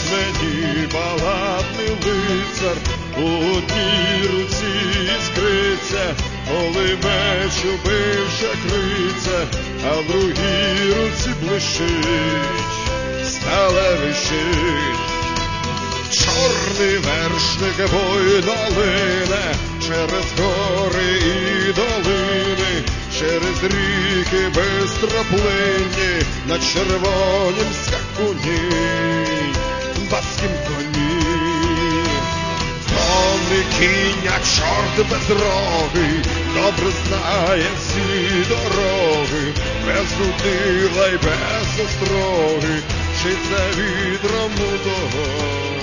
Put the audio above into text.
мені балатний лицар, у одній руці іскриця, коли меч убивши криця, а в другій руці блищить сталевий щит. Чорний вершник бойно лине через гори і долини, через ріки бистроплинні, на червонім скакуні, баскім коні. Конний кінь, як чорт безрогий, добре знає всі дороги, без удила й без остроги, вчиться відром удого.